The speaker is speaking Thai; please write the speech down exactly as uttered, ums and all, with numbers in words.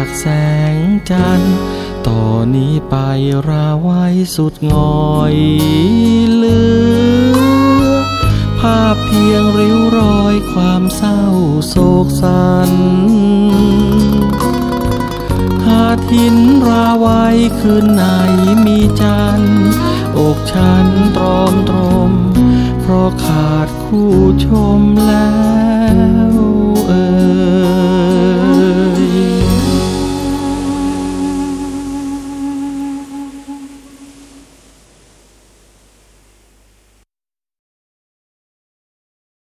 ากแสงจันทร์ต่อนนี้ไปราไว้สุดงอยเหลือภาพเพียงริ้วรอยความเศร้าโศกสันหาดหินราไว้คืนไหนมีจันทร์อกฉันตรอมตรมเพราะขาดคู่ชมแล้ว